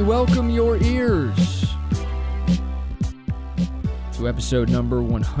welcome your ears to episode number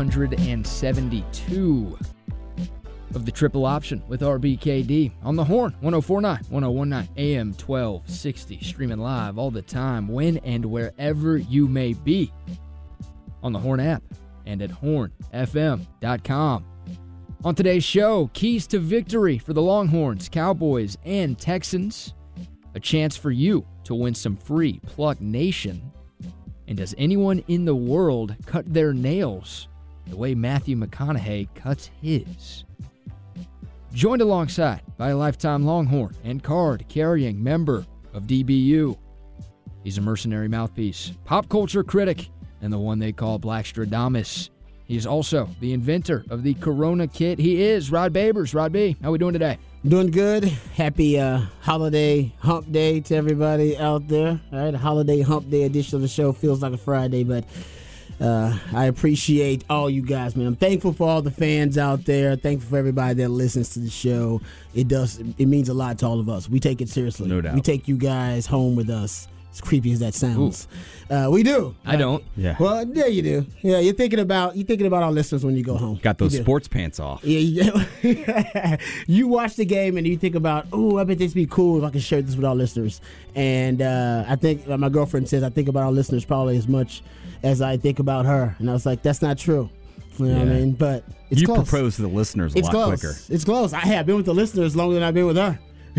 172 of the Triple Option with RBKD on the Horn, 104.9, 101.9, AM 1260, streaming live all the time, when and wherever you may be, on the Horn app and at hornfm.com. On today's show, keys to victory for the Longhorns, Cowboys, and Texans. A chance for you to win some free Pluck Nation. And does anyone in the world cut their nails the way Matthew McConaughey cuts his? Joined alongside by a lifetime Longhorn and card-carrying member of DBU. He's a mercenary mouthpiece, pop culture critic, and the one they call Blackstradamus. He's also the inventor of the Corona kit. He is Rod Babers. Rod B, how we doing today? Doing good. Happy holiday hump day to everybody out there. All right, a holiday hump day edition of the show feels like a Friday, but I appreciate all you guys, man. I'm thankful for all the fans out there. Thankful for everybody that listens to the show. It means a lot to all of us. We take it seriously. No doubt. We take you guys home with us. As creepy as that sounds, we do. I don't. Yeah. Well, yeah, you do. Yeah, you're thinking about our listeners when you go home. Got those sports pants off. Yeah. You watch the game and you think about, oh, I bet this would be cool if I could share this with our listeners. And I think, like my girlfriend says, I think about our listeners probably as much as I think about her. And I was like, that's not true. You know what I mean? But it's you close. propose to the listeners a It's lot close. quicker. It's close. I have been with the listeners longer than I've been with her.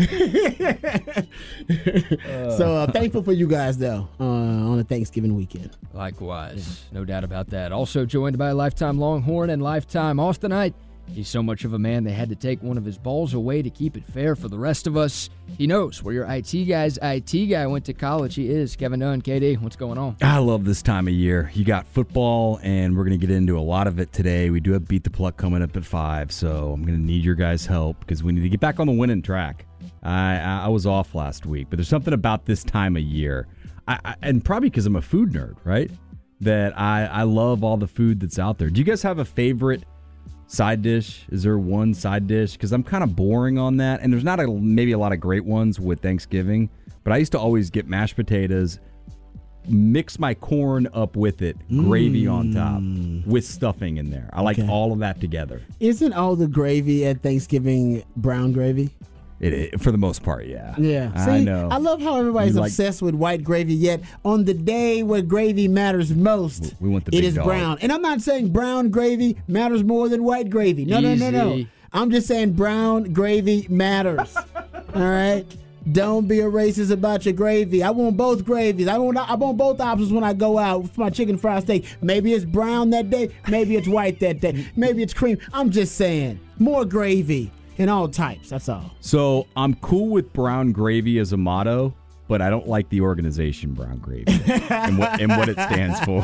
So thankful for you guys, though, on a Thanksgiving weekend. Likewise, no doubt about that. Also joined by a lifetime Longhorn and lifetime Austinite. He's so much of a man they had to take one of his balls away to keep it fair for the rest of us. He knows where your IT guy went to college. He is Kevin Dunn. KD, what's going on? I love this time of year. You got football, and we're going to get into a lot of it today. We do have Beat the Pluck coming up at 5, so I'm going to need your guys' help because we need to get back on the winning track. I was off last week, but there's something about this time of year, and probably because I'm a food nerd, right, that I love all the food that's out there. Do you guys have a favorite side dish? Is there one side dish? Because I'm kind of boring on that, and there's not maybe a lot of great ones with Thanksgiving, but I used to always get mashed potatoes, mix my corn up with it, gravy on top, with stuffing in there. I like all of that together. Isn't all the gravy at Thanksgiving brown gravy? For the most part, yeah. Yeah. See, I know. I love how everybody's obsessed with white gravy, yet on the day where gravy matters most, we want the it big is dog. brown. And I'm not saying brown gravy matters more than white gravy. No. Easy. I'm just saying brown gravy matters. All right? Don't be a racist about your gravy. I want both gravies. I want both options when I go out for my chicken fried steak. Maybe it's brown that day. Maybe it's white that day. Maybe it's cream. I'm just saying, more gravy. In all types, that's all. So I'm cool with brown gravy as a motto, but I don't like the organization Brown Gravy and what it stands for.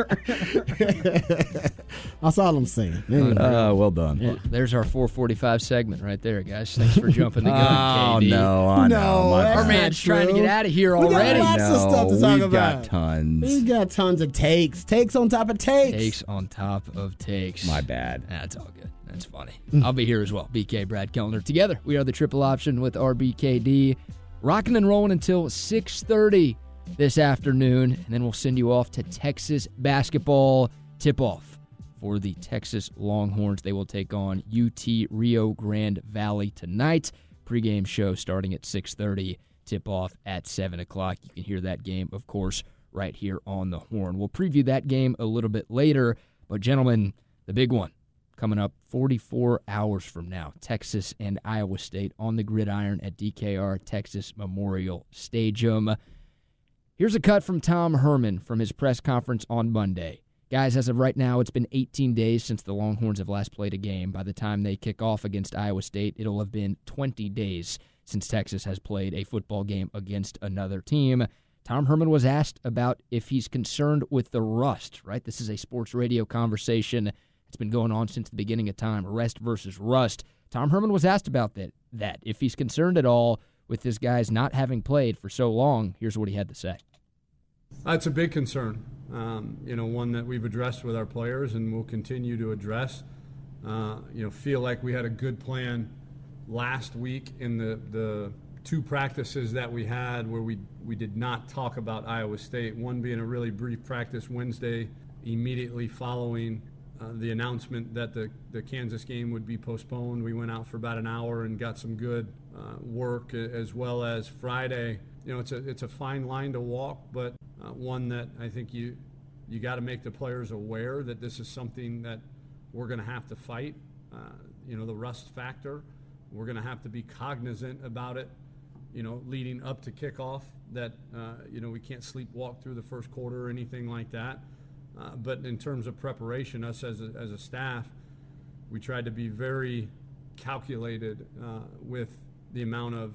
That's all I'm saying. Well done. Well, there's our 445 segment right there, guys. Thanks for jumping the gun, Oh, KD. no, I know. that's Our not man's trying to true. get out of here We got already. lots of stuff to talk We've about. got tons. We got tons of takes. Takes on top of takes. Takes on top of takes. My bad. That's all good. That's funny. I'll be here as well. BK, Brad Kellner. Together, we are the Triple Option with RBKD. Rocking and rolling until 6:30 this afternoon. And then we'll send you off to Texas basketball tip-off for the Texas Longhorns. They will take on UT Rio Grande Valley tonight. Pre-game show starting at 6:30. Tip-off at 7 o'clock. You can hear that game, of course, right here on the Horn. We'll preview that game a little bit later. But, gentlemen, the big one coming up 44 hours from now. Texas and Iowa State on the gridiron at DKR Texas Memorial Stadium. Here's a cut from Tom Herman from his press conference on Monday. Guys, as of right now, it's been 18 days since the Longhorns have last played a game. By the time they kick off against Iowa State, it'll have been 20 days since Texas has played a football game against another team. Tom Herman was asked about if he's concerned with the rust, right? This is a sports radio conversation. It's been going on since the beginning of time, rest versus rust. Tom Herman was asked about that. If he's concerned at all with his guys not having played for so long, here's what he had to say. It's a big concern, one that we've addressed with our players and will continue to address. Feel like we had a good plan last week in the two practices that we had where we did not talk about Iowa State, one being a really brief practice Wednesday immediately following the announcement that the Kansas game would be postponed. We went out for about an hour and got some good work, as well as Friday. It's a fine line to walk, but one that I think you got to make the players aware that this is something that we're going to have to fight. The rust factor, we're going to have to be cognizant about it, leading up to kickoff, that, we can't sleepwalk through the first quarter or anything like that. But in terms of preparation, us as a staff, we tried to be very calculated with the amount of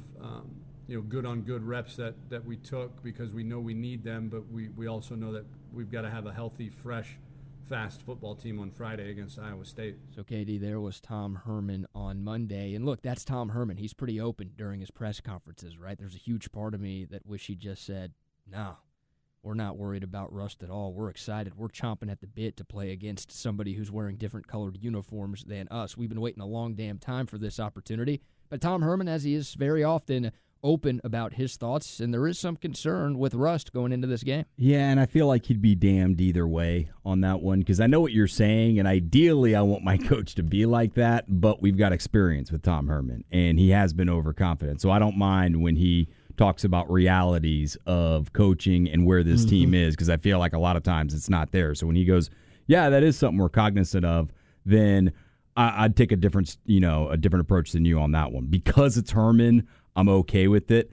good on good reps that we took, because we know we need them, but we also know that we've got to have a healthy, fresh, fast football team on Friday against Iowa State. So, KD, there was Tom Herman on Monday. And look, that's Tom Herman. He's pretty open during his press conferences, right? There's a huge part of me that wish he just said, no, we're not worried about rust at all. We're excited. We're chomping at the bit to play against somebody who's wearing different colored uniforms than us. We've been waiting a long damn time for this opportunity. But Tom Herman, as he is very often, open about his thoughts, and there is some concern with rust going into this game. Yeah, and I feel like he'd be damned either way on that one, because I know what you're saying, and ideally I want my coach to be like that, but we've got experience with Tom Herman, and he has been overconfident. So I don't mind when he talks about realities of coaching and where this team is, because I feel like a lot of times it's not there. So when he goes, yeah, that is something we're cognizant of, then I'd take a different approach than you on that one. Because it's Herman, I'm okay with it.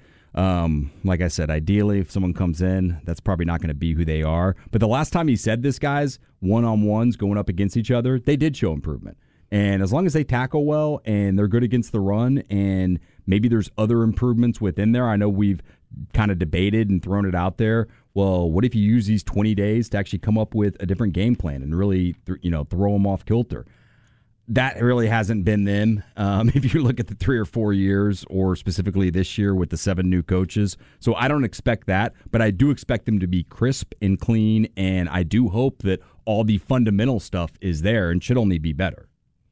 Like I said, ideally, if someone comes in, that's probably not going to be who they are. But the last time he said this, guys, one-on-ones going up against each other, they did show improvement. And as long as they tackle well and they're good against the run, and maybe there's other improvements within there. I know we've kind of debated and thrown it out there. Well, what if you use these 20 days to actually come up with a different game plan and really, throw them off kilter? That really hasn't been them. If you look at the 3 or 4 years, or specifically this year with the 7 new coaches. So I don't expect that, but I do expect them to be crisp and clean, and I do hope that all the fundamental stuff is there and should only be better.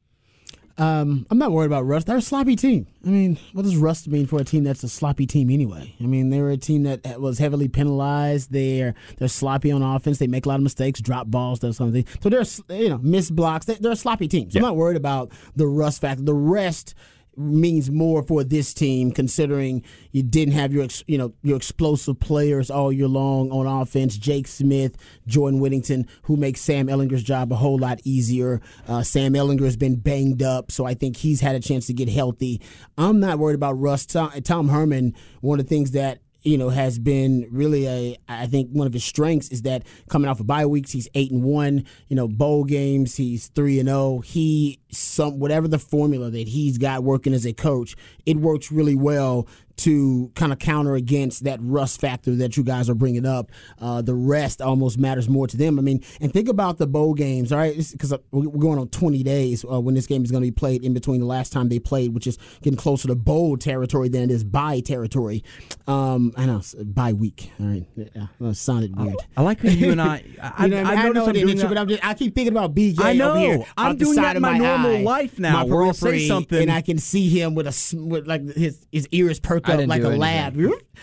I'm not worried about rust. They're a sloppy team. I mean, what does rust mean for a team that's a sloppy team anyway? I mean, they were a team that was heavily penalized. They're sloppy on offense. They make a lot of mistakes, drop balls, those something. So they're missed blocks. They're a sloppy team. So I'm not worried about the rust factor. The rest means more for this team, considering you didn't have your explosive players all year long on offense. Jake Smith, Jordan Whittington, who makes Sam Ehlinger's job a whole lot easier. Sam Ehlinger has been banged up, so I think he's had a chance to get healthy. I'm not worried about rust. Tom Herman, one of the things that has been really I think one of his strengths is that coming off of bye weeks, he's 8-1. Bowl games, he's 3-0. Whatever the formula that he's got working as a coach, it works really well to kind of counter against that rust factor that you guys are bringing up. The rest almost matters more to them. I mean, and think about the bowl games, all right? Because we're going on 20 days when this game is going to be played in between the last time they played, which is getting closer to bowl territory than it is bye territory. I know, bye week. All right, that sounded weird. I like how you and I know it isn't true, but I keep thinking about BJ over here. I'm doing that in my normal life now, where I'll say something, and I can see him with like his ears perk up like a lab.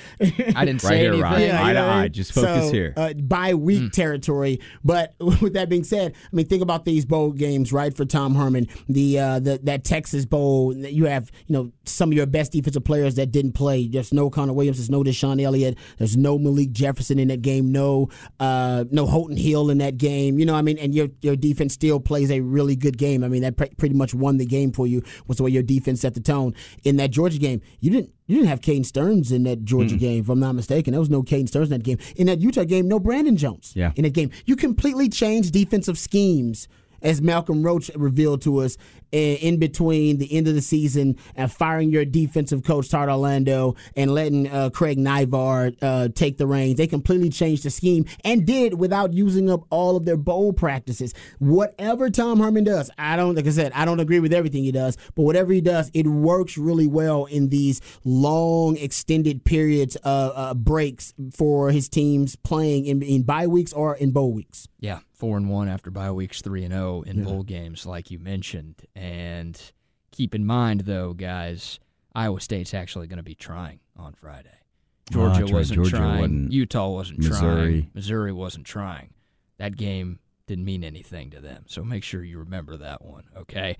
I didn't say anything. Eye to eye. Just focus here. Bye week territory. But with that being said, I mean, think about these bowl games, right? For Tom Herman, that Texas Bowl, you have some of your best defensive players that didn't play. There's no Connor Williams. There's no Deshaun Elliott. There's no Malik Jefferson in that game. No Houghton Hill in that game. And your defense still plays a really good game. I mean, that pretty much won the game for you. Was the way your defense set the tone. In that Georgia game, you didn't have Caden Stearns in that Georgia game, if I'm not mistaken. There was no Caden Stearns in that game. In that Utah game, no Brandon Jones in that game. You completely changed defensive schemes, as Malcolm Roach revealed to us in between the end of the season and firing your defensive coach, Todd Orlando, and letting Craig Nivard take the reins. They completely changed the scheme and did without using up all of their bowl practices. Whatever Tom Herman does, I don't agree with everything he does, but whatever he does, it works really well in these long, extended periods of breaks for his teams playing in bye weeks or in bowl weeks. Yeah, 4-1 after bye weeks, 3-0 in bowl games, like you mentioned. And keep in mind, though, guys, Iowa State's actually going to be trying on Friday. Georgia wasn't trying. Utah wasn't trying. Missouri wasn't trying. That game didn't mean anything to them. So make sure you remember that one, okay?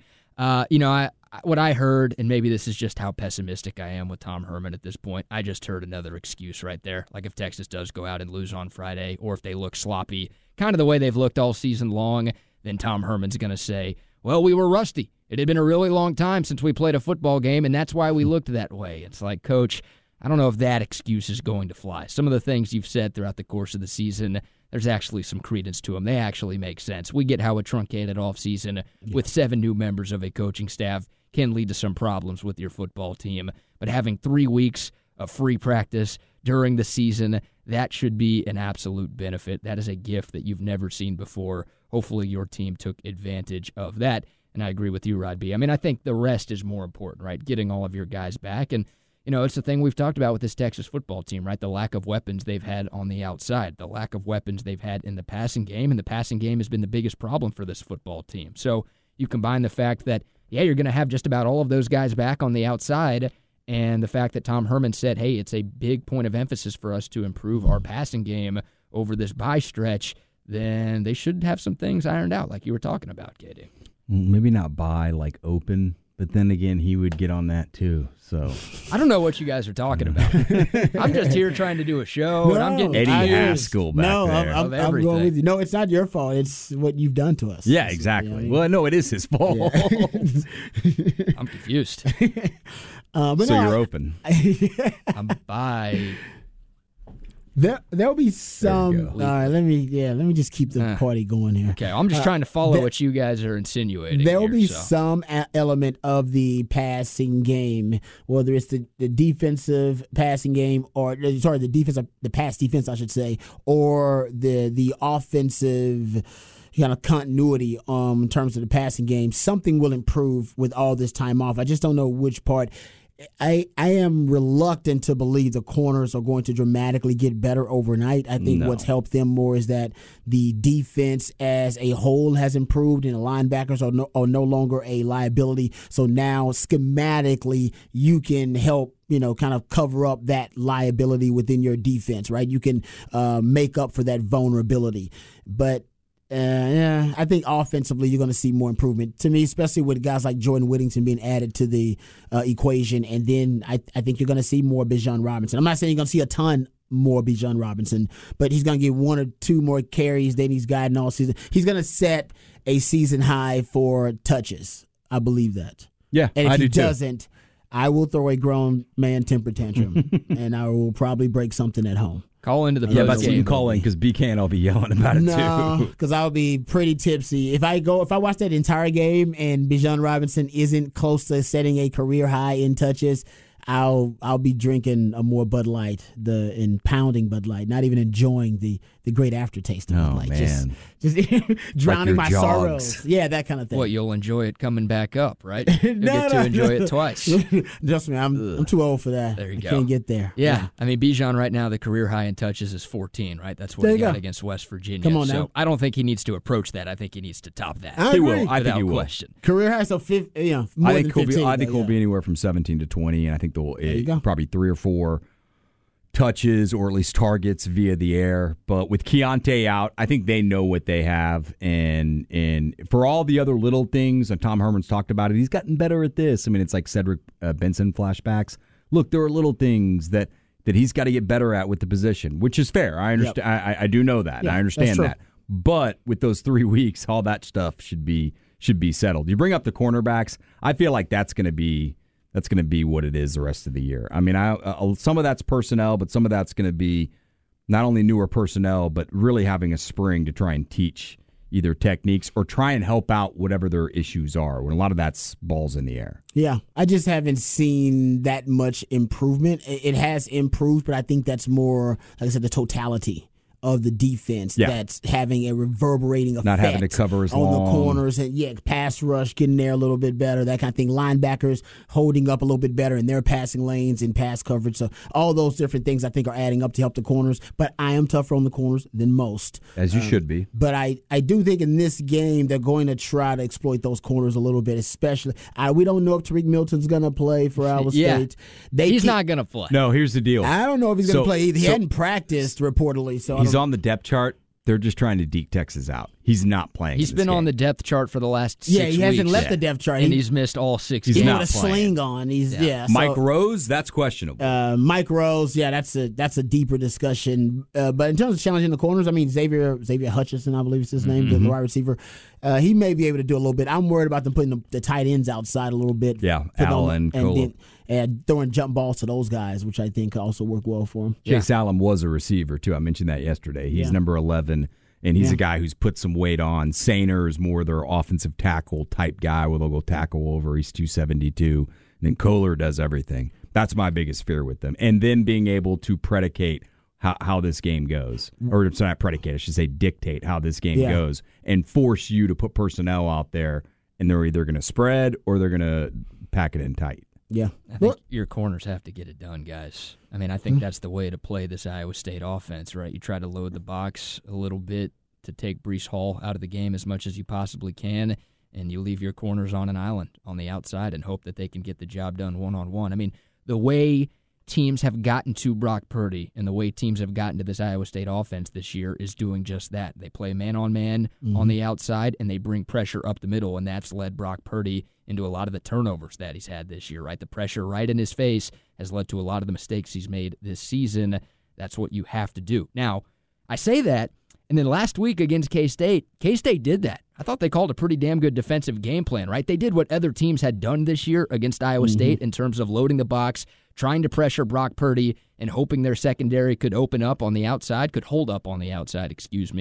What I heard, and maybe this is just how pessimistic I am with Tom Herman at this point, I just heard another excuse right there. Like if Texas does go out and lose on Friday, or if they look sloppy, kind of the way they've looked all season long, then Tom Herman's going to say, well, we were rusty. It had been a really long time since we played a football game, and that's why we looked that way. It's like, Coach, I don't know if that excuse is going to fly. Some of the things you've said throughout the course of the season, there's actually some credence to them. They actually make sense. We get how a truncated offseason with 7 new members of a coaching staff can lead to some problems with your football team. But having 3 weeks of free practice during the season, that should be an absolute benefit. That is a gift that you've never seen before. Hopefully your team took advantage of that. And I agree with you, Rod B. I mean, I think the rest is more important, right? Getting all of your guys back. And, it's the thing we've talked about with this Texas football team, right? The lack of weapons they've had on the outside, the lack of weapons they've had in the passing game, and the passing game has been the biggest problem for this football team. So you combine the fact that, you're going to have just about all of those guys back on the outside, and the fact that Tom Herman said, hey, it's a big point of emphasis for us to improve our passing game over this bye stretch, then they should have some things ironed out like you were talking about, KD. Maybe not bye, like open. But then again, he would get on that too. So I don't know what you guys are talking about. I'm just here trying to do a show, and I'm getting Eddie Haskell back there. I'm going with you. No, it's not your fault. It's what you've done to us. Yeah, exactly. Well, no, it is his fault. Yeah. I'm confused. You're open. I'm by. There'll be some. All right, let me just keep the party going here. Okay, I'm just trying to follow what you guys are insinuating. There'll be some element of the passing game, whether it's the defensive passing game, or the pass defense, I should say, or the offensive kind of continuity in terms of the passing game. Something will improve with all this time off. I just don't know which part. I am reluctant to believe the corners are going to dramatically get better overnight. I think what's helped them more is that the defense as a whole has improved, and the linebackers are no longer a liability. So now schematically you can help kind of cover up that liability within your defense, right? You can make up for that vulnerability. But I think offensively you're going to see more improvement. To me, especially with guys like Jordan Whittington being added to the equation, and then I think you're going to see more Bijan Robinson. I'm not saying you're going to see a ton more Bijan Robinson, but he's going to get 1 or 2 more carries than he's gotten all season. He's going to set a season high for touches. I believe that. Yeah, and if I do he doesn't, I will throw a grown man temper tantrum, and I will probably break something at home. Call into the post game. You can call in because BK and I'll be yelling about it too. No, because I'll be pretty tipsy. If I watch that entire game and Bijan Robinson isn't close to setting a career high in touches, I'll be drinking a more Bud Light, and pounding Bud Light, not even enjoying the great aftertaste of Bud Light. Man. Just drowning my jogs. sorrows. Yeah, that kind of thing. What, you'll enjoy it coming back up, right? You'll get to enjoy it twice. Trust me, I'm too old for that. There you go. Can't get there. Yeah. I mean, Bijan right now, the career high in touches is 14, right? That's what he got against West Virginia. Come on so now. I don't think he needs to approach that. I think he needs to top that. I agree. I think he will. Question. Career high, so more than 15. I think he'll be anywhere from 17 to 20, and I think go. Probably 3 or 4 touches or at least targets via the air. But with Keontae out, I think they know what they have. And for all the other little things, and Tom Herman's talked about it, he's gotten better at this. I mean, it's like Cedric Benson flashbacks. Look, there are little things that he's got to get better at with the position, which is fair. I understand. Yep. I do know that. Yeah, I understand that. But with those 3 weeks, all that stuff should be settled. You bring up the cornerbacks. I feel like that's going to be what it is the rest of the year. I mean, some of that's personnel, but some of that's going to be not only newer personnel, but really having a spring to try and teach either techniques or try and help out whatever their issues are, when a lot of that's balls in the air. Yeah, I just haven't seen that much improvement. It has improved, but I think that's more, like I said, the totality of the defense that's having a reverberating effect. Not having to cover as on long. the corners, and pass rush getting there a little bit better, that kind of thing. Linebackers holding up a little bit better in their passing lanes and pass coverage. So all those different things I think are adding up to help the corners. But I am tougher on the corners than most, as you should be. But I do think in this game they're going to try to exploit those corners a little bit, especially. We don't know if Tariq Milton's going to play for Iowa State. He's not going to play. No, here's the deal. I don't know if he's going to play either. He hadn't practiced reportedly. So he's on the depth chart. They're just trying to deke Texas out. He's not playing. He's been on the depth chart for the last 6 weeks. He hasn't left the depth chart. And he's missed all 6 games. He's not with a playing. sling on. Mike Rose, that's questionable. Mike Rose, that's a deeper discussion. But in terms of challenging the corners, I mean, Xavier Hutchinson, I believe is his name, the wide receiver. He may be able to do a little bit. I'm worried about them putting the tight ends outside a little bit. Yeah, Allen, and throwing jump balls to those guys, which I think also work well for him. Chase Allen was a receiver, too. I mentioned that yesterday. He's number 11, and he's a guy who's put some weight on. Sainer is more their offensive tackle type guy where they'll go tackle over. He's 272. And then Kohler does everything. That's my biggest fear with them. And then being able to predicate how this game goes. Or it's not predicate, I should say dictate how this game goes and force you to put personnel out there, and they're either going to spread or they're going to pack it in tight. Yeah. I think your corners have to get it done, guys. I mean, I think that's the way to play this Iowa State offense, right? You try to load the box a little bit to take Breece Hall out of the game as much as you possibly can, and you leave your corners on an island on the outside and hope that they can get the job done one-on-one. I mean, the way teams have gotten to Brock Purdy and the way teams have gotten to this Iowa State offense this year is doing just that. They play man-on-man on the outside, and they bring pressure up the middle, and that's led Brock Purdy into a lot of the turnovers that he's had this year, right? The pressure right in his face has led to a lot of the mistakes he's made this season. That's what you have to do. Now, I say that, and then last week against K-State did that. I thought they called a pretty damn good defensive game plan, right? They did what other teams had done this year against Iowa State in terms of loading the box, trying to pressure Brock Purdy, and hoping their secondary could open up on the outside, could hold up on the outside,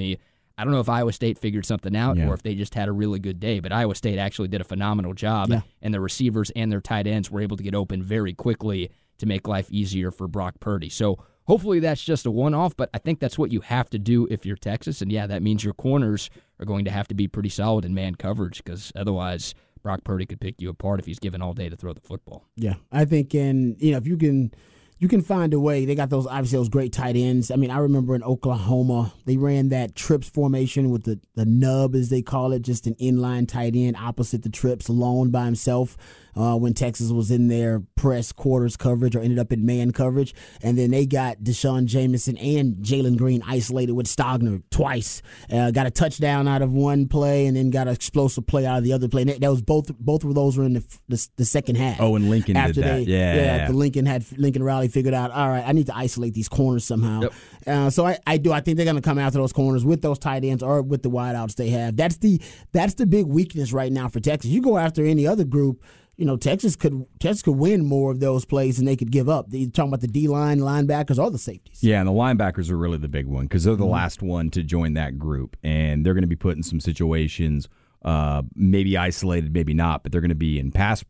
I don't know if Iowa State figured something out or if they just had a really good day, but Iowa State actually did a phenomenal job, and the receivers and their tight ends were able to get open very quickly to make life easier for Brock Purdy. So hopefully that's just a one-off, but I think that's what you have to do if you're Texas, and that means your corners are going to have to be pretty solid in man coverage because otherwise Brock Purdy could pick you apart if he's given all day to throw the football. Yeah, I think if you can find a way. They got those great tight ends. I mean, I remember in Oklahoma, they ran that trips formation with the nub, as they call it, just an inline tight end opposite the trips, alone by himself when Texas was in their press quarters coverage or ended up in man coverage. And then they got Deshaun Jamison and Jalen Green isolated with Stogner twice. Got a touchdown out of one play and then got an explosive play out of the other play. And that was both of those were in the second half. Oh, and Lincoln did that. After Lincoln Riley figured out, all right, I need to isolate these corners somehow. Yep. So I think they're going to come after those corners with those tight ends or with the wideouts they have. That's the big weakness right now for Texas. You go after any other group, Texas could win more of those plays than they could give up. You're talking about the D-line, linebackers, or the safeties. Yeah, and the linebackers are really the big one because they're the last one to join that group, and they're going to be put in some situations, maybe isolated, maybe not, but they're going to be in pass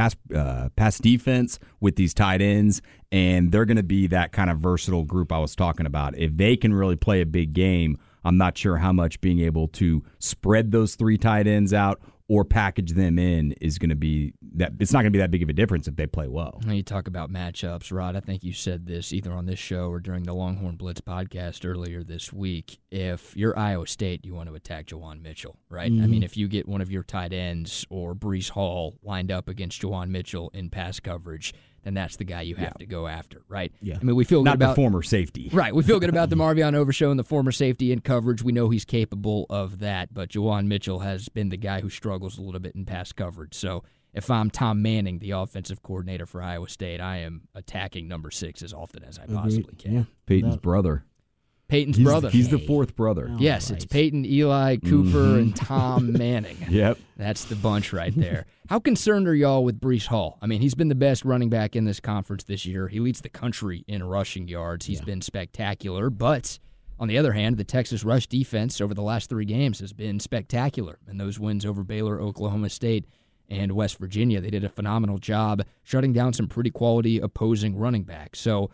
defense with these tight ends, and they're going to be that kind of versatile group I was talking about. If they can really play a big game, I'm not sure how much being able to spread those three tight ends out or package them in is going to be that. It's not going to be that big of a difference if they play well. You talk about matchups, Rod. I think you said this either on this show or during the Longhorn Blitz podcast earlier this week. If you're Iowa State, you want to attack Juwan Mitchell, right? I mean, if you get one of your tight ends or Breece Hall lined up against Juwan Mitchell in pass coverage, then that's the guy you have to go after, right? Yeah. I mean, we feel good about the former safety, right? We feel good about the Marvion Overshow and the former safety in coverage. We know he's capable of that, but Juwan Mitchell has been the guy who struggles a little bit in pass coverage. So if I'm Tom Manning, the offensive coordinator for Iowa State, I am attacking number 6 as often as I possibly can. Yeah. Peyton's brother. Peyton's brother. He's the fourth brother. Yes, it's Peyton, Eli, Cooper, and Tom Manning. Yep. That's the bunch right there. How concerned are y'all with Breece Hall? I mean, he's been the best running back in this conference this year. He leads the country in rushing yards. He's been spectacular. But on the other hand, the Texas rush defense over the last 3 games has been spectacular. And those wins over Baylor, Oklahoma State, and West Virginia, they did a phenomenal job shutting down some pretty quality opposing running backs. So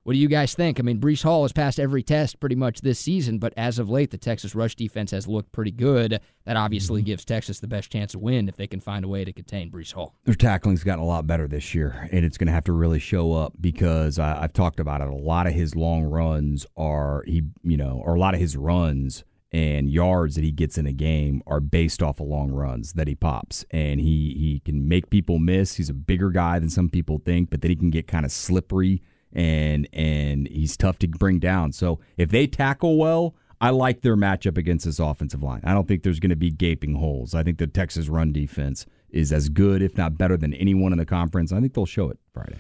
What do you guys think? I mean, Breece Hall has passed every test pretty much this season, but as of late, the Texas rush defense has looked pretty good. That obviously gives Texas the best chance to win if they can find a way to contain Breece Hall. Their tackling's gotten a lot better this year, and it's going to have to really show up because I've talked about it. A lot of his long runs or a lot of his runs and yards that he gets in a game are based off of long runs that he pops. And he can make people miss. He's a bigger guy than some people think, but then he can get kind of slippery, and he's tough to bring down. So if they tackle well, I like their matchup against this offensive line. I don't think there's going to be gaping holes. I think the Texas run defense is as good, if not better, than anyone in the conference. I think they'll show it Friday.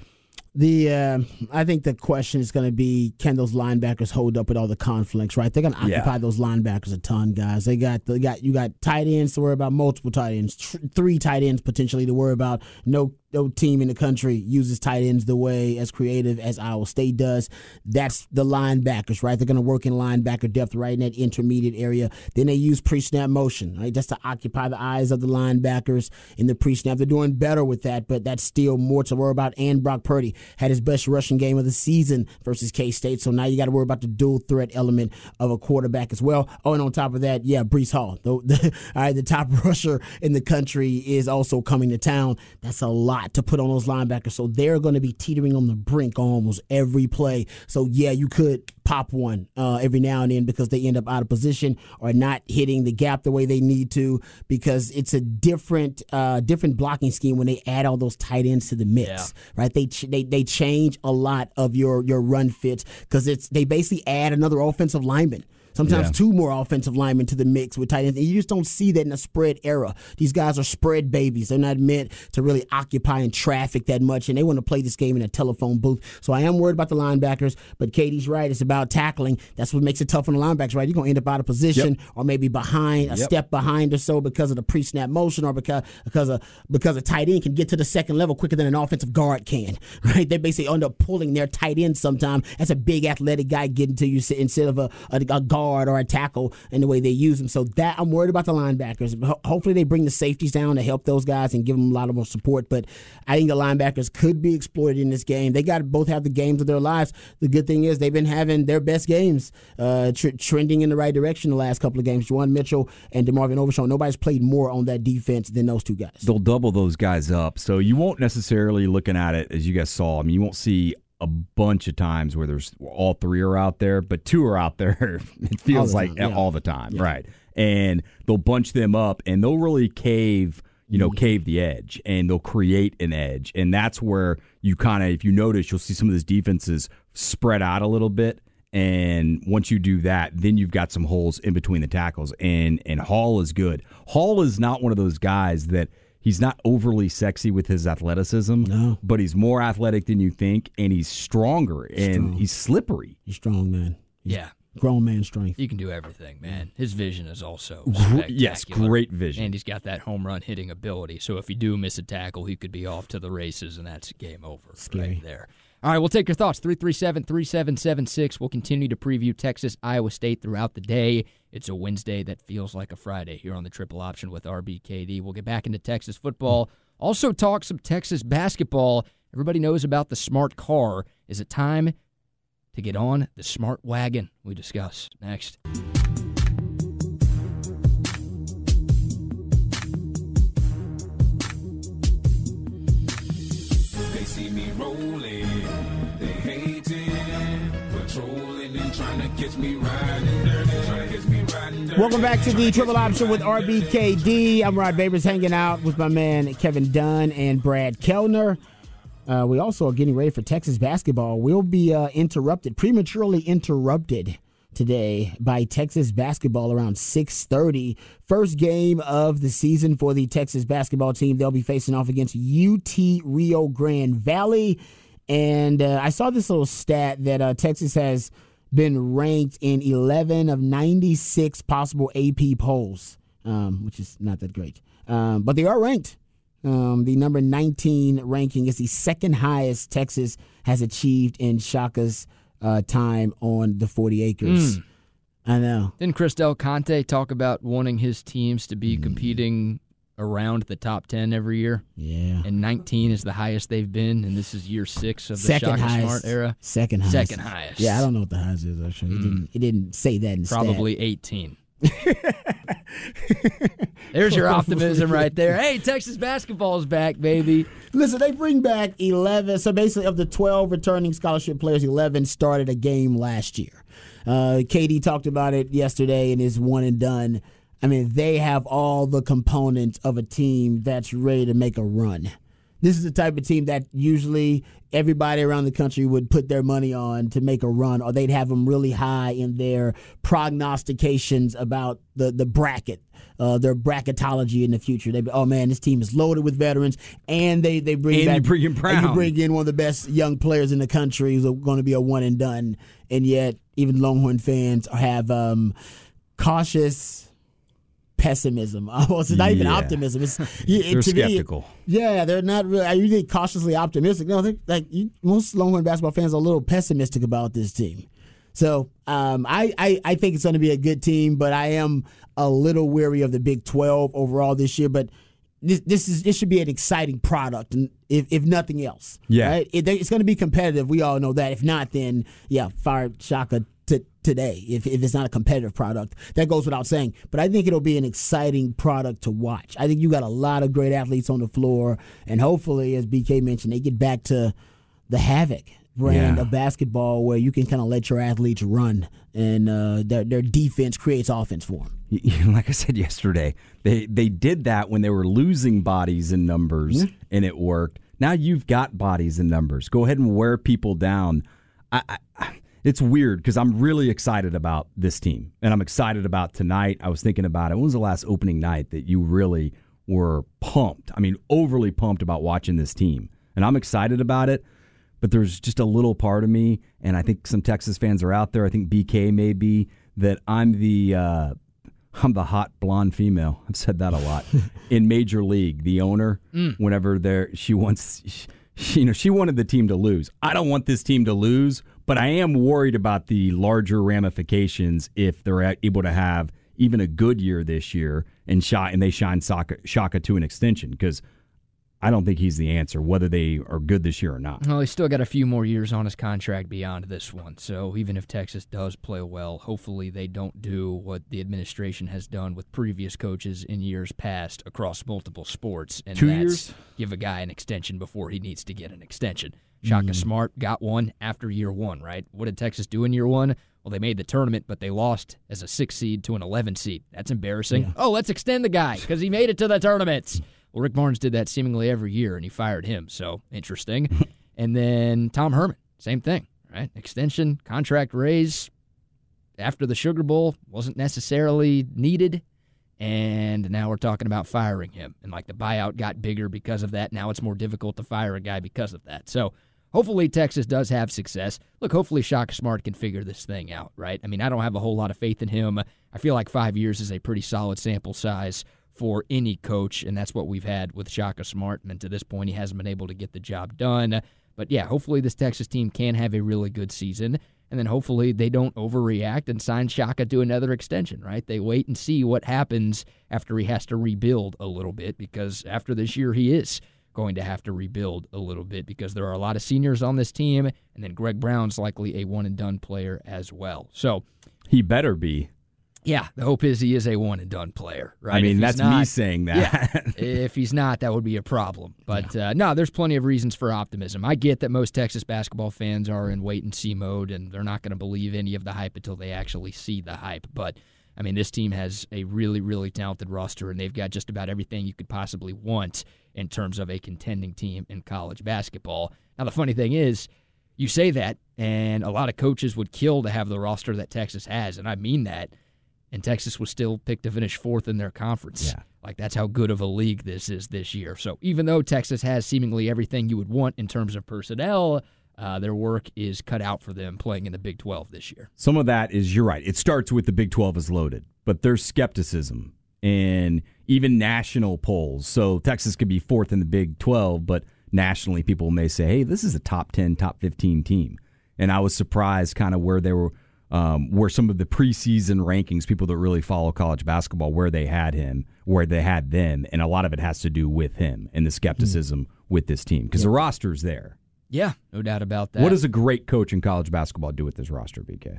I think the question is going to be, can those linebackers hold up with all the conflicts, right? They're going to occupy those linebackers a ton, guys. You got tight ends to worry about, multiple tight ends, 3 tight ends potentially to worry about. No team in the country uses tight ends the way as creative as Iowa State does. That's the linebackers, right? They're going to work in linebacker depth right in that intermediate area. Then they use pre-snap motion, right? Just to occupy the eyes of the linebackers in the pre-snap. They're doing better with that, but that's still more to worry about. And Brock Purdy had his best rushing game of the season versus K-State, so now you got to worry about the dual threat element of a quarterback as well. Oh, and on top of that, Breece Hall, the top rusher in the country, is also coming to town. That's a lot to put on those linebackers, so they're going to be teetering on the brink almost every play. So you could pop one every now and then because they end up out of position or not hitting the gap the way they need to, because it's a different blocking scheme when they add all those tight ends to the mix, right? They change a lot of your run fits because they basically add another offensive lineman. Sometimes 2 more offensive linemen to the mix with tight ends. And you just don't see that in a spread era. These guys are spread babies. They're not meant to really occupy in traffic that much, and they want to play this game in a telephone booth. So I am worried about the linebackers, but Katie's right. It's about tackling. That's what makes it tough on the linebackers, right? You're going to end up out of position or maybe behind, a step behind or so because of the pre-snap motion or because a tight end can get to the second level quicker than an offensive guard can, right? They basically end up pulling their tight end sometimes. That's a big athletic guy getting to you instead of a guard or a tackle in the way they use them. So that I'm worried about the linebackers. Hopefully they bring the safeties down to help those guys and give them a lot more support. But I think the linebackers could be exploited in this game. They got to both have the games of their lives. The good thing is they've been having their best games, trending in the right direction the last couple of games. Juwan Mitchell and DeMarvin Overshown. Nobody's played more on that defense than those 2 guys. They'll double those guys up. So you won't necessarily, looking at it as you guys saw, I mean, you won't see a bunch of times where there's all 3 are out there, but 2 are out there. It feels like all the time, right? And they'll bunch them up, and they'll really cave the edge, and they'll create an edge, and that's where you kind of, if you notice, you'll see some of these defenses spread out a little bit. And once you do that, then you've got some holes in between the tackles, and Hall is good. Hall is not one of those guys that. He's not overly sexy with his athleticism, but he's more athletic than you think, and he's stronger, and he's slippery. He's strong, man. Grown man strength. He can do everything, man. His vision is also spectacular. Yes, great vision. And he's got that home run hitting ability, so if you do miss a tackle, he could be off to the races, and that's game over right there. All right, we'll take your thoughts. 337-3776. We'll continue to preview Texas, Iowa State throughout the day. It's a Wednesday that feels like a Friday here on the Triple Option with RBKD. We'll get back into Texas football. Also talk some Texas basketball. Everybody knows about the smart car. Is it time to get on the smart wagon? We discuss next. They see me rolling, they hating, patrolling and trying to catch me riding dirty, Welcome back to the Triple Option with RBKD. I'm Rod Babers, hanging out with my man Kevin Dunn and Brad Kellner. We also are getting ready for Texas basketball. We'll be prematurely interrupted today by Texas basketball around 6:30. First game of the season for the Texas basketball team. They'll be facing off against UT Rio Grande Valley. And I saw this little stat that Texas has been ranked in 11 of 96 possible AP polls, which is not that great. But they are ranked. The number 19 ranking is the second highest Texas has achieved in Shaka's time on the 40 acres. I know. Didn't Chris Del Conte talk about wanting his teams to be competing around the top 10 every year. Yeah. And 19 is the highest they've been, and this is year 6 of the Second Shaka highest. Smart era. Second highest. Yeah, I don't know what the highest is, actually. It didn't say that in Probably 18. There's your optimism right there. Hey, Texas basketball's back, baby. Listen, they bring back 11. So basically, of the 12 returning scholarship players, 11 started a game last year. KD talked about it yesterday in his one and done. I mean, they have all the components of a team that's ready to make a run. This is the type of team that usually everybody around the country would put their money on to make a run, or they'd have them really high in their prognostications about the bracket, their bracketology in the future. They'd be, oh man, this team is loaded with veterans, and they bring And back, you bring in Brown. and you bring in one of the best young players in the country who's going to be a one and done, and yet even Longhorn fans have cautious pessimism. It's not even optimism. It's They're skeptical. They're not really. I usually cautiously optimistic. No, most Longhorn basketball fans are a little pessimistic about this team. So I think it's going to be a good team, but I am a little weary of the Big 12 overall this year. But this should be an exciting product, and if nothing else, right? It's going to be competitive. We all know that. If not, then fire Shaka today if it's not a competitive product. That goes without saying. But I think it'll be an exciting product to watch. I think you got a lot of great athletes on the floor, and hopefully, as BK mentioned, they get back to the Havoc brand of basketball where you can kind of let your athletes run and their defense creates offense for them. Like I said yesterday, they did that when they were losing bodies and numbers, and it worked. Now you've got bodies and numbers. Go ahead and wear people down. It's weird because I'm really excited about this team, and I'm excited about tonight. I was thinking about it. When was the last opening night that you really were pumped? I mean, overly pumped about watching this team, and I'm excited about it, but there's just a little part of me, and I think some Texas fans are out there. I think BK may be, that I'm the hot blonde female. I've said that a lot. In Major League, the owner, whenever she wanted the team to lose. I don't want this team to lose, but I am worried about the larger ramifications if they're able to have even a good year this year and they shine Shaka to an extension, because I don't think he's the answer, whether they are good this year or not. Well, he's still got a few more years on his contract beyond this one. So even if Texas does play well, hopefully they don't do what the administration has done with previous coaches in years past across multiple sports. And 2 that's years? Give a guy an extension before he needs to get an extension. Shaka Smart got one after year one, right? What did Texas do in year one? Well, they made the tournament, but they lost as a 6 seed to an 11 seed. That's embarrassing. Yeah. Oh, let's extend the guy because he made it to the tournament. Well, Rick Barnes did that seemingly every year, and he fired him, so interesting. And then Tom Herman, same thing, right? Extension, contract raise after the Sugar Bowl wasn't necessarily needed, and now we're talking about firing him. And, the buyout got bigger because of that. Now it's more difficult to fire a guy because of that. So hopefully Texas does have success. Look, hopefully Shaka Smart can figure this thing out, right? I mean, I don't have a whole lot of faith in him. I feel like 5 years is a pretty solid sample size for any coach, and that's what we've had with Shaka Smart, and to this point, he hasn't been able to get the job done. But yeah, hopefully this Texas team can have a really good season, and then hopefully they don't overreact and sign Shaka to another extension, right? They wait and see what happens after he has to rebuild a little bit, because after this year, he is going to have to rebuild a little bit because there are a lot of seniors on this team, and then Greg Brown's likely a one-and-done player as well. So he better be. Yeah, the hope is he is a one-and-done player, right? I mean, that's me saying that. Yeah, if he's not, that would be a problem. But, no, there's plenty of reasons for optimism. I get that most Texas basketball fans are in wait-and-see mode, and they're not going to believe any of the hype until they actually see the hype. But, I mean, this team has a really, really talented roster, and they've got just about everything you could possibly want in terms of a contending team in college basketball. Now, the funny thing is, you say that, and a lot of coaches would kill to have the roster that Texas has, and I mean that. And Texas was still picked to finish fourth in their conference. Yeah. That's how good of a league this is this year. So even though Texas has seemingly everything you would want in terms of personnel, their work is cut out for them playing in the Big 12 this year. Some of that is, you're right, it starts with the Big 12 is loaded, but there's skepticism and even national polls. So Texas could be fourth in the Big 12, but nationally people may say, hey, this is a top 10, top 15 team. And I was surprised kind of where they were where some of the preseason rankings, people that really follow college basketball, where they had them, and a lot of it has to do with him and the skepticism with this team because the roster's there. Yeah, no doubt about that. What does a great coach in college basketball do with this roster, BK?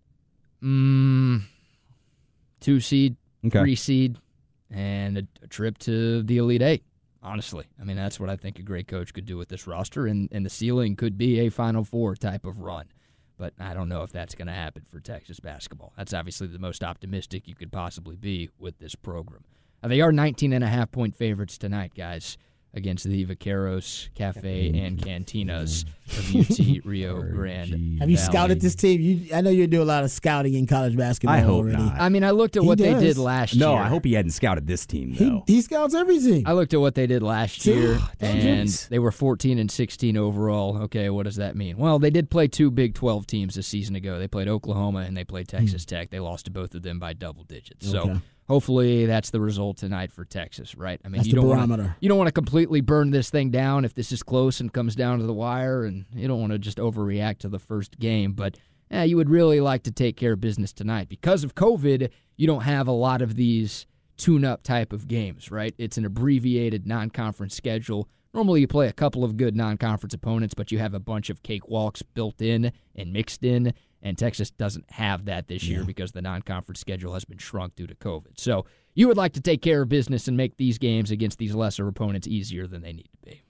2 seed, Okay. 3 seed, and a trip to the Elite Eight. Honestly, I mean, that's what I think a great coach could do with this roster, and the ceiling could be a Final Four type of run. But I don't know if that's going to happen for Texas basketball. That's obviously the most optimistic you could possibly be with this program. They are 19.5-point favorites tonight, guys, against the Vaqueros Cafe and Cantinas of UT Rio Grande. Have you Valley. scouted this team? I know you do a lot of scouting in college basketball I hope already. not. I mean, I looked at what they did last year. No, I hope he hadn't scouted this team, though. He scouts everything. I looked at what they did last year, and Jeez. they were 14-16 overall. Okay, what does that mean? Well, they did play 2 Big 12 teams this season ago. They played Oklahoma and they played Texas Tech. They lost to both of them by double digits. So Okay. hopefully that's the result tonight for Texas, right? I mean, That's you the don't barometer. you don't want to completely burn this thing down if this is close and comes down to the wire, and you don't want to just overreact to the first game, but you would really like to take care of business tonight. Because of COVID, you don't have a lot of these tune-up type of games, right? It's an abbreviated non-conference schedule. Normally you play a couple of good non-conference opponents, but you have a bunch of cakewalks built in and mixed in, and Texas doesn't have that this year because the non-conference schedule has been shrunk due to COVID. So you would like to take care of business and make these games against these lesser opponents easier than they need to be.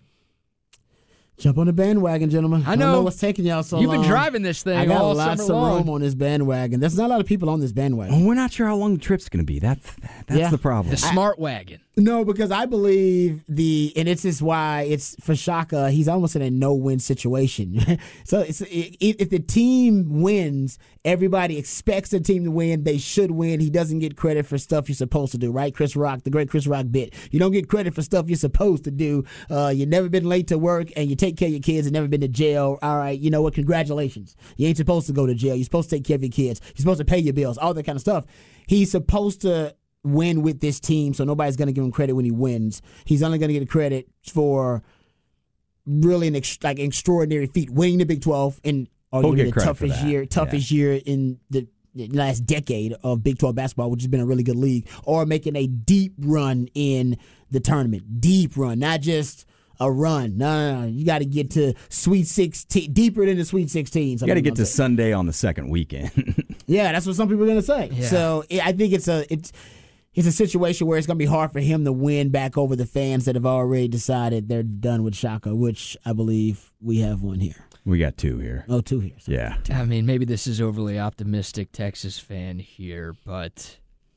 Jump on the bandwagon, gentlemen. I don't know. what's taking y'all so You've long. been driving this thing I got all lots summer of long. room on this bandwagon. There's not a lot of people on this bandwagon. Oh, we're not sure how long the trip's going to be. That's Yeah. the problem. The smart wagon. No, because I believe and it's just why it's for Shaka. He's almost in a no-win situation. So if the team wins, everybody expects the team to win. They should win. He doesn't get credit for stuff you're supposed to do, right? Chris Rock, the great Chris Rock bit. You don't get credit for stuff you're supposed to do. You've never been late to work, and you take care of your kids and never been to jail. All right, you know what? Congratulations. You ain't supposed to go to jail. You're supposed to take care of your kids. You're supposed to pay your bills, all that kind of stuff. He's supposed to win with this team, so nobody's going to give him credit when he wins. He's only going to get credit for really an extraordinary feat, winning the Big 12 in arguably the credit for that. toughest year in the last decade of Big 12 basketball, which has been a really good league, or making a deep run in the tournament. Deep run, not just a run. No. You got to get to Sweet 16, deeper than the Sweet 16. You got to get to Sunday on the second weekend. Yeah, that's what some people are going to say. Yeah. So I think it's a situation where it's going to be hard for him to win back over the fans that have already decided they're done with Shaka, which I believe we have one here. We got 2 here. Oh, 2 here. So. Yeah. I mean, maybe this is overly optimistic Texas fan here, but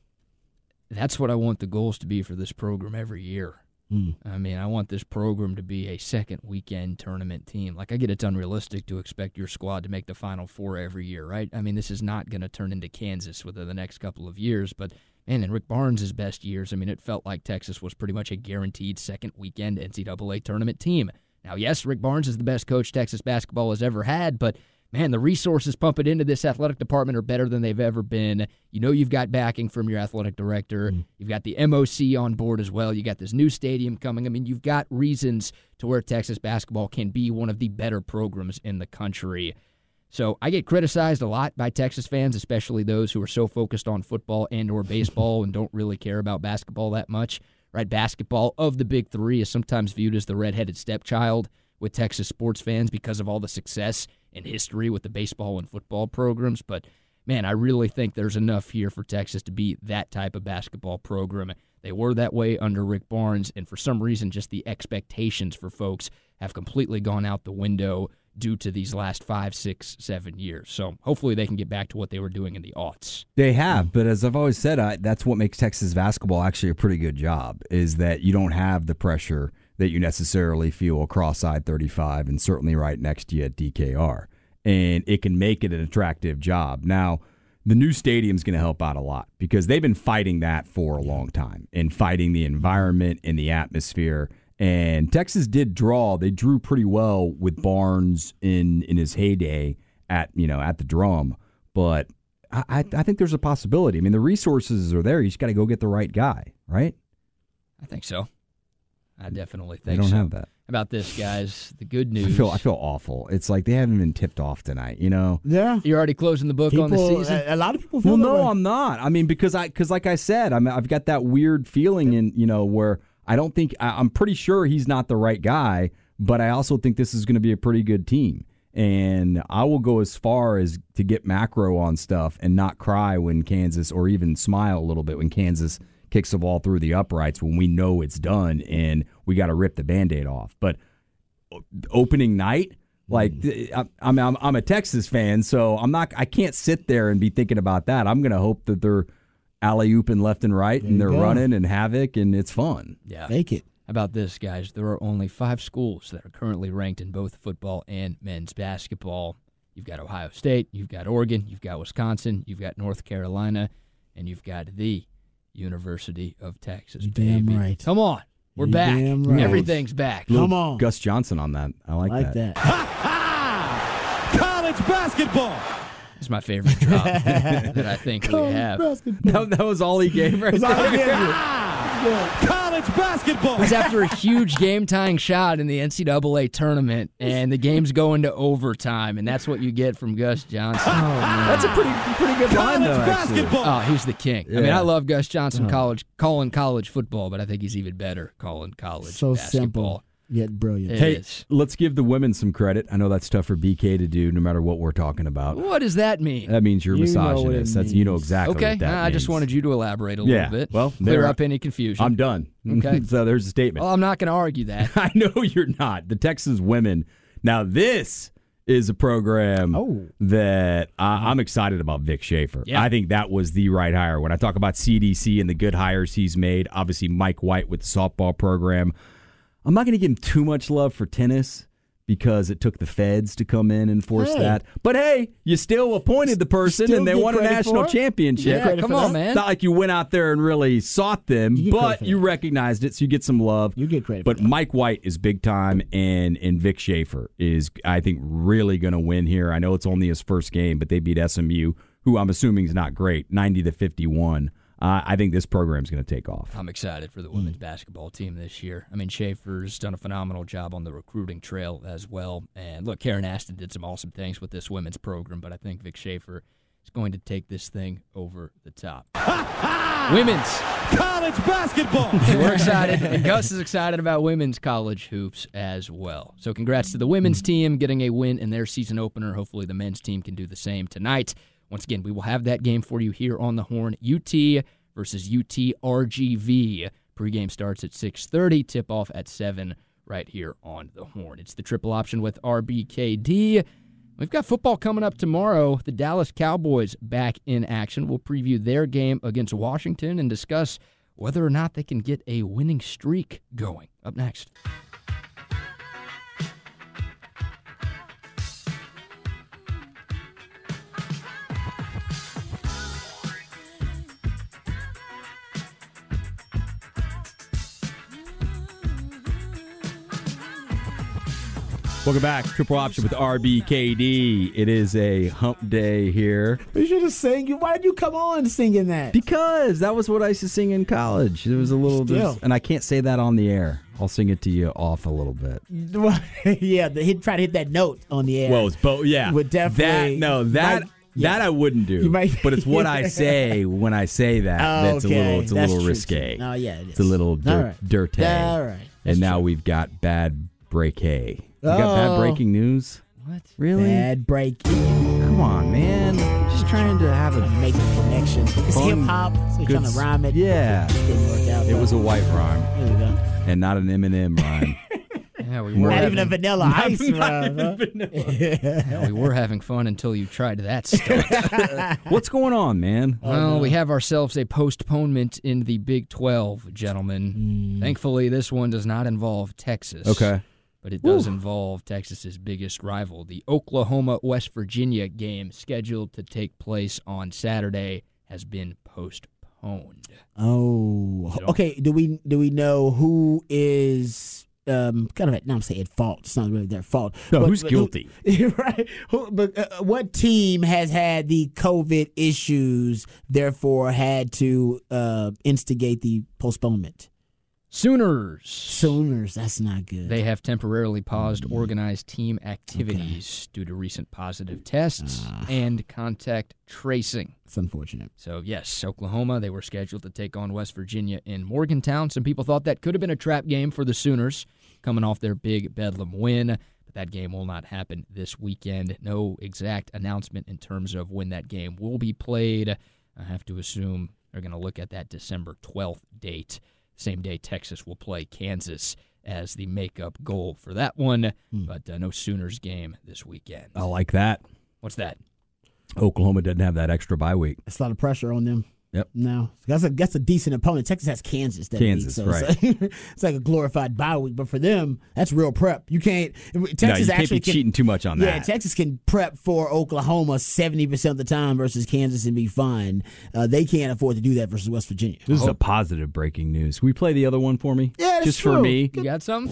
that's what I want the goals to be for this program every year. I mean, I want this program to be a second weekend tournament team. Like, I get it's unrealistic to expect your squad to make the Final Four every year, right? I mean, this is not going to turn into Kansas within the next couple of years, but man, in Rick Barnes' best years, I mean, it felt like Texas was pretty much a guaranteed second weekend NCAA tournament team. Now, yes, Rick Barnes is the best coach Texas basketball has ever had, but man, the resources pumping into this athletic department are better than they've ever been. You know you've got backing from your athletic director. You've got the MOC on board as well. You got this new stadium coming. I mean, you've got reasons to where Texas basketball can be one of the better programs in the country. So I get criticized a lot by Texas fans, especially those who are so focused on football and or baseball and don't really care about basketball that much. Right? Basketball of the big 3 is sometimes viewed as the redheaded stepchild with Texas sports fans because of all the success and history with the baseball and football programs. But, man, I really think there's enough here for Texas to be that type of basketball program. They were that way under Rick Barnes, and for some reason just the expectations for folks have completely gone out the window due to these last 5, 6, 7 years. So hopefully they can get back to what they were doing in the aughts. They have, but as I've always said, that's what makes Texas basketball actually a pretty good job, is that you don't have the pressure that you necessarily feel across I-35 and certainly right next to you at DKR. And it can make it an attractive job. Now, the new stadium's going to help out a lot because they've been fighting that for a long time and fighting the environment and the atmosphere. And Texas did draw. They drew pretty well with Barnes in his heyday at the Drum. But I think there's a possibility. I mean, the resources are there. You just got to go get the right guy, right? I think so. I definitely They think don't so. have that. About this, guys, the good I news. feel awful. It's like they haven't been tipped off tonight, you know? Yeah. You're already closing the book on the season? A lot of people feel Well, that no, way. I'm not. I mean, because like I said, I've got that weird feeling in, where I don't think I'm pretty sure he's not the right guy, but I also think this is going to be a pretty good team. And I will go as far as to get macro on stuff and not cry when Kansas, or even smile a little bit when Kansas kicks the ball through the uprights when we know it's done and we got to rip the Band-Aid off. But opening night, like I'm a Texas fan, so I can't sit there and be thinking about that. I'm going to hope that they're alley-ooping left and right, and they're running and havoc, and it's fun. Yeah. Fake it. How about this, guys? There are only 5 schools that are currently ranked in both football and men's basketball. You've got Ohio State, you've got Oregon, you've got Wisconsin, you've got North Carolina, and you've got the University of Texas. Damn baby. right. Come on. We're back. Damn right. Everything's back. Come on. Gus Johnson on that. I like that. College basketball. It's my favorite drop that I think we have. That was all he gave right there. College basketball. It was after a huge game-tying shot in the NCAA tournament, and the game's going to overtime, and that's what you get from Gus Johnson. That's a pretty good line, though, actually. basketball. Oh, he's the king. I mean, Yeah. I love Gus Johnson calling college football, but I think he's even better calling college So basketball. simple, yet brilliant. It Hey, is. let's give the women some credit. I know that's tough for BK to do, no matter what we're talking about. What does that mean? That means you're You know what it misogynist. That's you know means. exactly Okay, what that I just means. wanted you to elaborate a Yeah, little bit. well, clear there- up any confusion. I'm done. Okay. So there's a statement. Well, I'm not going to argue that. I know you're not. The Texas women. Now this is a program that I'm excited about. Vic Schaefer. Yeah. I think that was the right hire. When I talk about CDC and the good hires he's made, obviously Mike White with the softball program. I'm not going to give him too much love for tennis because it took the feds to come in and force that. But hey, you still appointed the person Still and they get won a credit national for it. championship. Yeah, come for on, that. man. It's not like you went out there and really sought them, You get credit but for you that. recognized it, so you get some love. You get credit for But that. Mike White is big time, and Vic Schaefer is, I think, really going to win here. I know it's only his first game, but they beat SMU, who I'm assuming is not great, 90-51. I think this program's going to take off. I'm excited for the women's basketball team this year. I mean, Schaefer's done a phenomenal job on the recruiting trail as well. And look, Karen Aston did some awesome things with this women's program, but I think Vic Schaefer is going to take this thing over the top. Women's College basketball. We're excited, and Gus is excited about women's college hoops as well. So congrats to the women's team getting a win in their season opener. Hopefully the men's team can do the same tonight. Once again, we will have that game for you here on the Horn. UT versus UTRGV. Pregame starts at 6:30, tip-off at 7 right here on the Horn. It's the triple option with RBKD. We've got football coming up tomorrow. The Dallas Cowboys back in action. We'll preview their game against Washington and discuss whether or not they can get a winning streak going. Up next. Welcome back. Triple option with RBKD. It is a hump day here. You should have sang. Why did you come on singing that? Because that was what I used to sing in college. It was a little Still. and I can't say that on the air. I'll sing it to you off a little bit. Yeah, try to hit that note on the air. Well, it's both. Yeah, Would definitely- that I wouldn't do. You might- but it's what I say when I say that. That's Okay, a that's little true, risque. too. Oh, yeah, it is. It's a little All right. dirty. All right. And now we've got bad break-a. You got Oh. bad breaking news? What? Really? Bad break. Come on, man. Just trying to have a Make the connection. It's Fun, hip hop, so you're good trying to rhyme it. yeah. Didn't work out. It was a white rhyme There we go. and not an Eminem rhyme. Yeah, we Not were Not having, even a vanilla ice rhyme. Huh? yeah, we were having fun until you tried that stuff. What's going on, man? Well, we have ourselves a postponement in the Big 12, gentlemen. Thankfully, this one does not involve Texas. Okay. But it does involve Texas's biggest rival. The Oklahoma-West Virginia game scheduled to take place on Saturday has been postponed. Oh, okay. Do we know who is kind of at, now I'm saying at fault? It's not really their fault. No, But- who's but guilty? Right. But what team has had the COVID issues, therefore had to instigate the postponement? Sooners, that's not good. They have temporarily paused organized team activities due to recent positive tests and contact tracing. It's unfortunate. So, yes, Oklahoma, they were scheduled to take on West Virginia in Morgantown. Some people thought that could have been a trap game for the Sooners coming off their big Bedlam win, but that game will not happen this weekend. No exact announcement in terms of when that game will be played. I have to assume they're going to look at that December 12th date. Same day Texas will play Kansas as the makeup goal for that one, but no Sooners game this weekend. I like that. What's that? Oklahoma doesn't have that extra bye week. That's a lot of pressure on them. Yep. No, that's a decent opponent. Texas has Kansas that week, so right. it's like a glorified bye week. But for them, that's real prep. You can't. Texas no, you actually can't be cheating too much on that. Yeah, Texas can prep for Oklahoma 70% of the time versus Kansas and be fine. They can't afford to do that versus West Virginia. This is a positive breaking news. Can we play the other one for me? Yeah, that's just true. for me. You got something?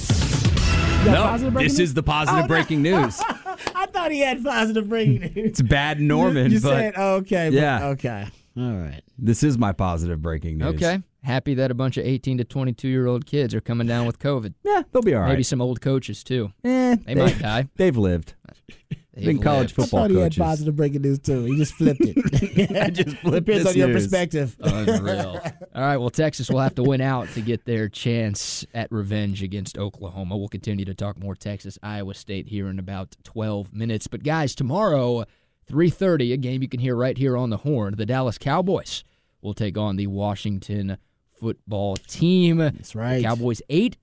No, this is the positive breaking news. I thought he had positive breaking news. It's bad Norman, You but said okay. Yeah. Okay. All right. this is my positive breaking news. Okay. Happy that a bunch of 18 to 22-year-old kids are coming down with COVID. Yeah, they'll be all right. Maybe some old coaches, too. They might die. They've lived. They've Been college lived. I football thought he coaches. had positive breaking news too. He just flipped it. I just flipped Depends this on your news. perspective. Unreal. All right, well, Texas will have to win out to get their chance at revenge against Oklahoma. We'll continue to talk more Texas, Iowa State here in about 12 minutes. But, guys, tomorrow, 3:30, a game you can hear right here on the Horn, the Dallas Cowboys will take on the Washington football team. That's right. Cowboys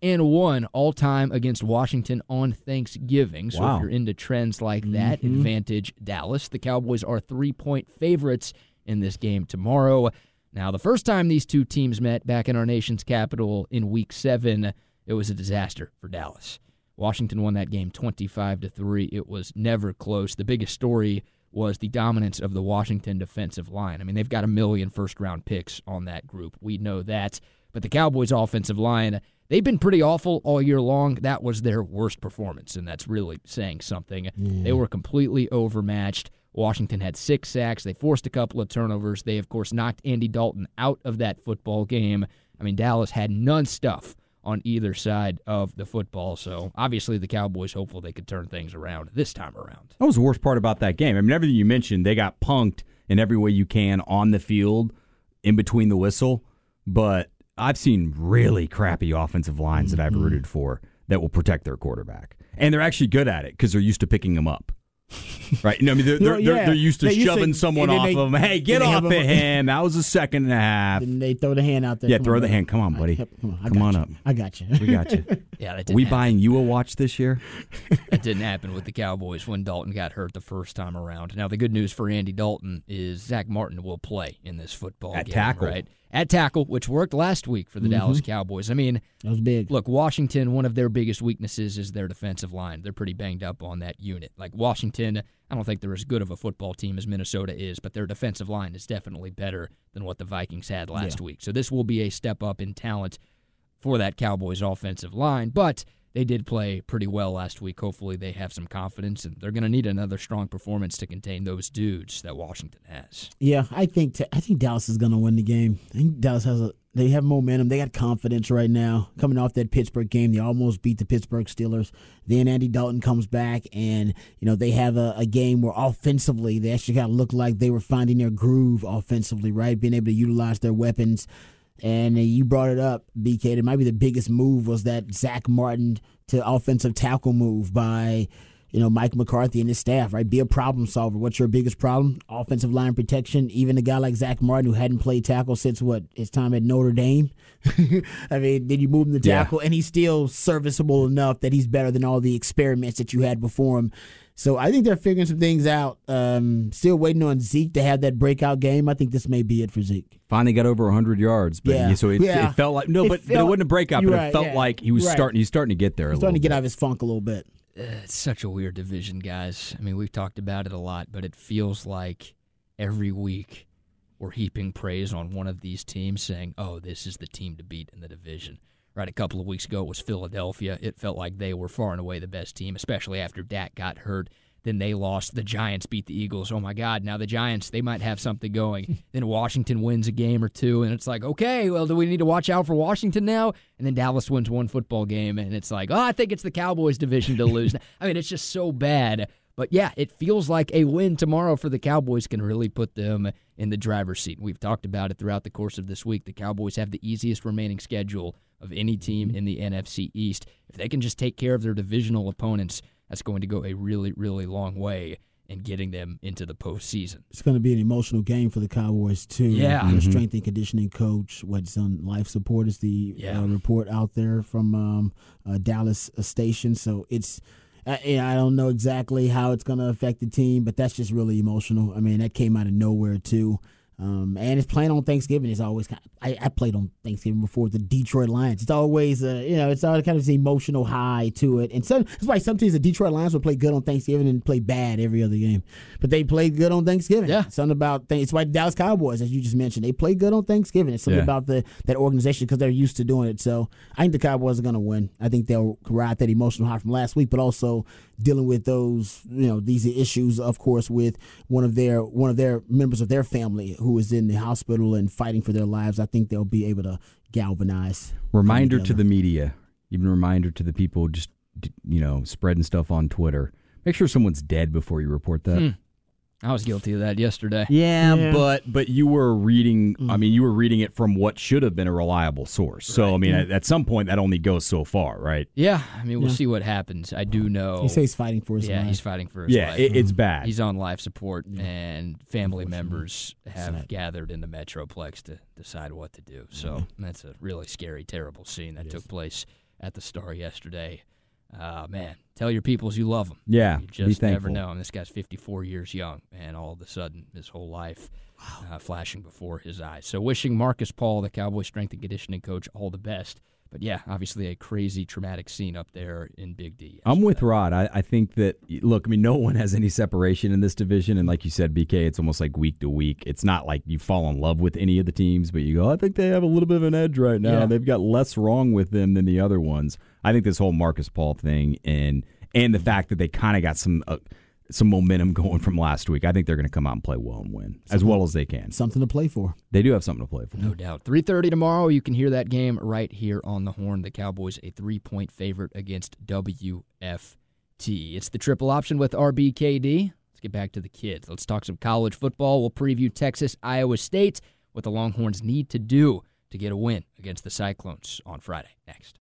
8-1 all-time against Washington on Thanksgiving. So Wow. if you're into trends like that, advantage Dallas. The Cowboys are 3-point favorites in this game tomorrow. Now, the first time these two teams met back in our nation's capital in Week 7, it was a disaster for Dallas. Washington won that game 25-3. It was never close. The biggest story was the dominance of the Washington defensive line. I mean, they've got 1 million first-round picks on that group. We know that. But the Cowboys' offensive line, they've been pretty awful all year long. That was their worst performance, and that's really saying something. They were completely overmatched. Washington had 6 sacks. They forced a couple of turnovers. They, of course, knocked Andy Dalton out of that football game. I mean, Dallas had none stuff on either side of the football. So, obviously, the Cowboys hopeful they could turn things around this time around. That was the worst part about that game. I mean, everything you mentioned, they got punked in every way you can on the field, in between the whistle. But I've seen really crappy offensive lines that I've rooted for that will protect their quarterback. And they're actually good at it because they're used to picking them up. Right? You know, I mean, they're used to shoving someone off of them. Hey, get off of him. That was a second and a half. Then they throw the hand out there. Yeah, Come throw on, the bro. hand. Come on, buddy. Come on up. I got you. We got you. Yeah, that Are didn't we happen. buying you a watch this year? That didn't happen with the Cowboys when Dalton got hurt the first time around. Now, the good news for Andy Dalton is Zach Martin will play in this football At game. tackle. Right? At tackle, which worked last week for the Dallas Cowboys. I mean, That was big. look, Washington, one of their biggest weaknesses is their defensive line. They're pretty banged up on that unit. Like Washington, I don't think they're as good of a football team as Minnesota is, but their defensive line is definitely better than what the Vikings had last week. So this will be a step up in talent for that Cowboys offensive line, but they did play pretty well last week. Hopefully they have some confidence, and they're going to need another strong performance to contain those dudes that Washington has. Yeah, I think Dallas is going to win the game. I think Dallas they have momentum. They got confidence right now. Coming off that Pittsburgh game, they almost beat the Pittsburgh Steelers. Then Andy Dalton comes back, and they have a game where offensively they actually kind of looked like they were finding their groove offensively, right? Being able to utilize their weapons. And you brought it up, BK. It might be the biggest move was that Zach Martin to offensive tackle move by Mike McCarthy and his staff, right? Be a problem solver. What's your biggest problem? Offensive line protection. Even a guy like Zach Martin who hadn't played tackle since his time at Notre Dame. I mean, then you move him to tackle, and he's still serviceable enough that he's better than all the experiments that you had before him. So I think they're figuring some things out. Still waiting on Zeke to have that breakout game. I think this may be it for Zeke. Finally got over 100 yards, but it felt like but it wasn't a breakout. But it felt like he was starting. He's starting to get there. He's starting to get out of his funk a little bit. It's such a weird division, guys. I mean, we've talked about it a lot, but it feels like every week we're heaping praise on one of these teams, saying, "Oh, this is the team to beat in the division." Right, a couple of weeks ago it was Philadelphia. It felt like they were far and away the best team, especially after Dak got hurt. Then they lost. The Giants beat the Eagles. Oh, my God. Now the Giants, they might have something going. Then Washington wins a game or two, and it's like, okay, well, do we need to watch out for Washington now? And then Dallas wins one football game, and it's like, oh, I think it's the Cowboys division to lose. I mean, it's just so bad. But, yeah, it feels like a win tomorrow for the Cowboys can really put them in the driver's seat. We've talked about it throughout the course of this week. The Cowboys have the easiest remaining schedule of any team in the NFC East. If they can just take care of their divisional opponents, that's going to go a really, really long way in getting them into the postseason. It's going to be an emotional game for the Cowboys, too. Yeah. Their strength and conditioning coach, what's on life support is the report out there from Dallas station. So it's I don't know exactly how it's going to affect the team, but that's just really emotional. I mean, that came out of nowhere, too. And it's playing on Thanksgiving. It's always I played on Thanksgiving before with the Detroit Lions. It's always it's always kind of an emotional high to it. And that's why sometimes the Detroit Lions would play good on Thanksgiving and play bad every other game. But they played good on Thanksgiving. Yeah, something about it's why the Dallas Cowboys, as you just mentioned, they play good on Thanksgiving. It's something about that organization because they're used to doing it. So I think the Cowboys are going to win. I think they'll ride that emotional high from last week, but also dealing with those these issues, of course, with one of their members of their family who is in the hospital and fighting for their lives. I think they'll be able to galvanize. Reminder to the media, even a reminder to the people just spreading stuff on Twitter. Make sure someone's dead before you report that. I was guilty of that yesterday. Yeah. But you were reading. I mean, you were reading it from what should have been a reliable source. So I mean, at some point, that only goes so far, right? Yeah. I mean, we'll see what happens. I do know. He says he's fighting for his life. Yeah, he's fighting for his life. Yeah, it's bad. He's on life support, and family members have gathered in the Metroplex to decide what to do. So that's a really scary, terrible scene that took place at the Star yesterday. Man, tell your peoples you love them. Yeah, you just be never thankful. know. And this guy's 54 years young, and all of a sudden, his whole life flashing before his eyes. So wishing Marcus Paul, the Cowboys strength and conditioning coach, all the best. But, yeah, obviously a crazy, traumatic scene up there in Big D. I'm with Rod. I think that, look, I mean, no one has any separation in this division. And like you said, BK, it's almost like week to week. It's not like you fall in love with any of the teams, but you go, I think they have a little bit of an edge right now. Yeah. They've got less wrong with them than the other ones. I think this whole Marcus Paul thing and the fact that they kind of got some momentum going from last week, I think they're going to come out and play well and win as well as they can. Something to play for. They do have something to play for. No doubt. 3:30 tomorrow. You can hear that game right here on the Horn. The Cowboys a 3-point favorite against WFT. It's the triple option with RBKD. Let's get back to the kids. Let's talk some college football. We'll preview Texas, Iowa State, what the Longhorns need to do to get a win against the Cyclones on Friday. Next.